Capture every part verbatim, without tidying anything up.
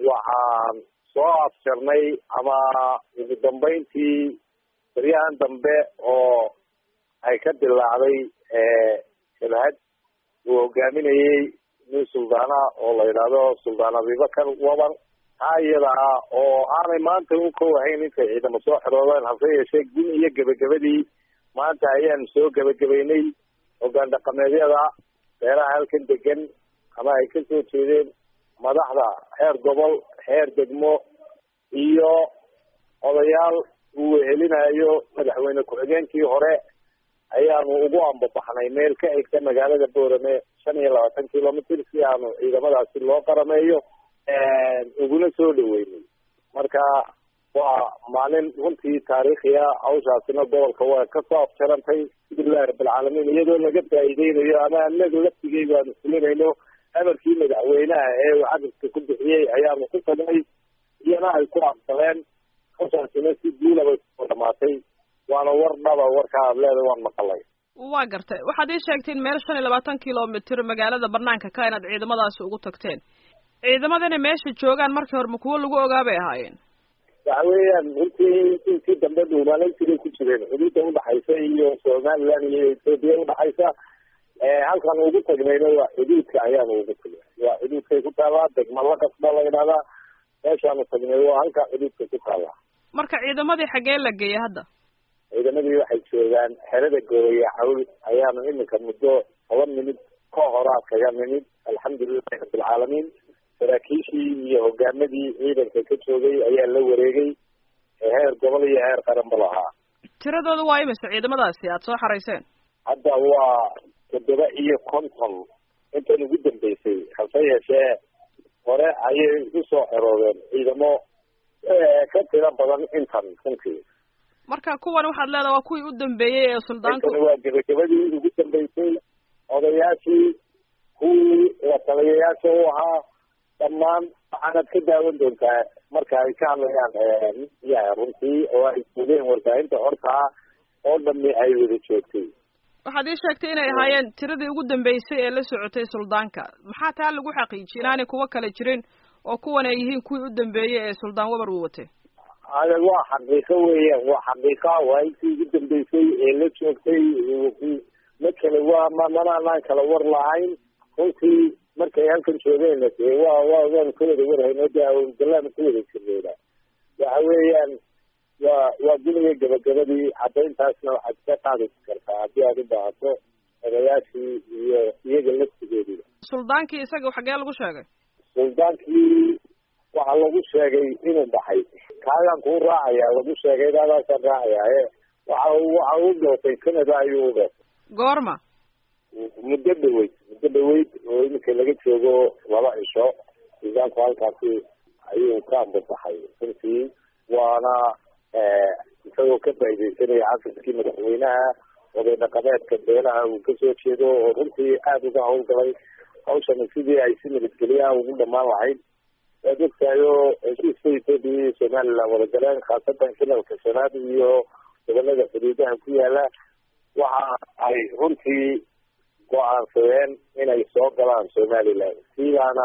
waxaan soo afjarnay ama ugu dambeyntii baryahan dambe oo ay ka dilaacday jabhad uu hogaaminayey nin suldaana oo la yidhaahdo suldaan abibakar wabar taa iyada ah oo aanay maanta u ka wahayn intay ciidamo soo xiroodeen hase yeeshee gun iyo gebagabadii maanta ayaan soo gebagabeynay hoggaan dhaqameedyada beeraha halkan degan ama ay kasoo jeedeen madaxda heer gobol heer degmo iyo odayaal uu wehelinayo madaxweyne ku-xigeenkii hore ayaanu ugu ambabaxnay meel ka xigta magaalada boorame shan iyo labaatan kilomitr si aanu ciidamadaasi loo qarameeyo uguna soo dhaweynay marka waa maalin runtii taariikhiya hawshaasina gobolka waa kasoo afjarantay alhamdulilahi rabbilcaalamiin iyadoo laga faa'iideynayo ama anaga laftigeyga aanu fulinayno amarkii madaxweynaha ee uu cadadka ku bixiyey ayaanu ku tagnay iyana ay ku aqbaleen hawshaasina si guulaba soo dhamaatay waana war dhaba warka aad leedahay waan maqalay waa gartay waxaad ii sheegteen meel shan iyo labaatan kilomitr magaalada banaanka ka inaad ciidamadaasi ugu tagteen ciidamadana meesha joogaan markii hore ma kuwo lagu ogaa bay ahaayeen waxa weeyaan runtii intii dambe dhuumaalaysiray ku jireen xuduudda udhaxaysa iyo somaliland iyo ethoopia udhaxaysa halkan ugu tagnayna waa xuduudka ayaanu ugu tagnay waa xuduudkay ku taallaa degmala kasba la yidhahdaa meeshaanu tagnay waa halka xuduudka ku taallaa marka ciidamadii xaggee la geeyay hadda ciidamadii waxay joogaan xerada gooya cawl ayaanu iminka muddo toban minid ka horaa kaga nimid alxamdulilahi rabbilcaalamiin saraakiishii iyo hogaamadii ciidanka ka joogay ayaa la wareegay heer gobol iyo heer qaranba lahaa tiradooda waa imise ciidamadaasi aada soo xarayseen hadda waa toddoba iyo konton intan ugu dambeysay hase yeeshee hore ayay usoo xeroodeen ciidamo ka tiro badan intan runtii marka kuwan waxaad leedaha waa kuwii u dambeeyey ee suldaanku waa gebagabadii ugu dambeysay odayaashii kuwii la taliyayaasha u ahaa dhammaan waxaanad ka daawan doontaa marka ay ka hadlayaan midiyaha runtii oo ay joogeen warbaahinta hortaa oo dhami ay wada joogtay waxaad ii sheegtay inay ahaayeen tiradii ugu dambeysay ee la socotay suldaanka maxaa taa lagu xaqiijiyay inaanay kuwo kale jirin oo kuwan ay yihiin kuwii u dambeeyey ee suldaan wabar uu watay ada waa xaqiiqo weeyaan waa xaqiiqa waa intii ugu dambeysay ee la joogtay ma kale waa ma mananaan kala war lahayn runtii markay halkan joogeen waa waa waanu ka wada warhayno de galaanu ka wada jirnayna waxa weeyaan waa waa guniga gabagabadii caddayntaasna waxaad ka qaadi kartaa haddii aad u baahato odayaashii iyo iyaga laftigeediba suldaankii isaga xaggee lagu sheegay suldaankii waxaa lagu sheegay inuu baxay kaagaan kuu raacaya lagu sheegay daadaasaan raacaya waxa waxa u dhootay canada ayuu u dhootay goorma muddo dhaweyd muddo dhaweyd oo iminka laga joogo laba cisho suldaanku halkaasi ayuu ka ambabaxay runtii waana isagoo ka faaideysanaya xafiskii madaxweynaha oday dhaqameedka beelaha uu kasoo jeedo oo runtii aada uga hawlgalay hawshani sidii ay si nabadgelyaha ugu dhamaan lahayd waad ogtahayo heshiiska ethoopia iyo somaliland wada galeen khaasatan shilalka shanaad iyo gobolada xuduudaha ku yaala waxa ay runtii go-aansadeen inay soo galaan somaliland sidaana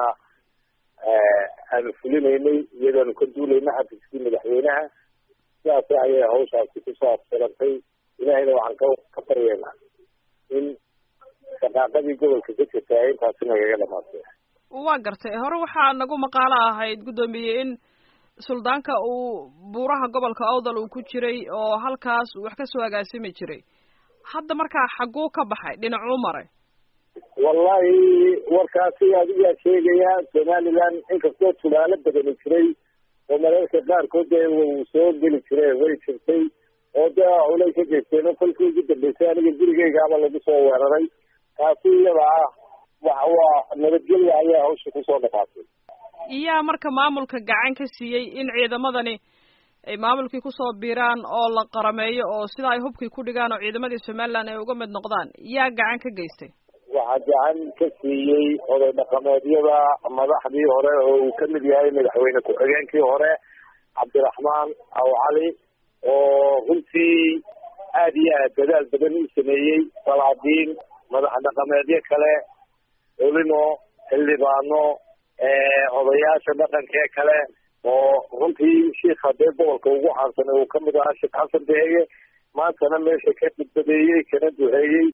aanu fulinaynay iyadoonu ka duulayna xafiskii madaxweynaha sidaas ayay hawshaasi kusoo afsirantay ilaahayna waxaan ka ka baryeena in shaqaaqadii gobolka ka jirta ay intaasi nagaga dhamaatay waa gartay hore waxaa nagu maqaalo ahayd guddoomiye in suldaanka uu buuraha gobolka awdal uu ku jiray oo halkaas wax kasoo agaasimi jiray hadda markaa xagguu ka baxay dhinacuu maray wallahi warkaasi adigaa sheegaya somaliland inkastoo tudaalo badani jiray oo mararka qaarkood dee uu soo geli jire way jirtay oo dee culay ka jeesteen oo kolkii ugu dambeysay aniga gurigeygaaba lagu soo weeraray taasi iyada ah waxa waa nabadgelya ayaa hawsha kusoo dhamaatay iyaa marka maamulka gacan ka siiyey in ciidamadani ay maamulkii kusoo biiraan oo la qarameeyo oo sida ay hubkii ku dhigaan oo ciidamadii somaliland ay uga mid noqdaan yaa gacan ka geystay waxaa gacan ka siiyey oday dhaqameedyada madaxdii hore oo uu kamid yahay madaxweyne ku-xigeenkii hore cabdiraxmaan aw cali oo runtii aada iyo aad dadaal badan u sameeyey salaadiin madax dhaqameedyo kale olino xildhibaano odayaasha dhaqankee kale oo runtii shiikha dee gobolka ugu caansan uu kamid ahaa sheekh xasan deeye maantana meesha ka khudbadeeyey kana duceeyey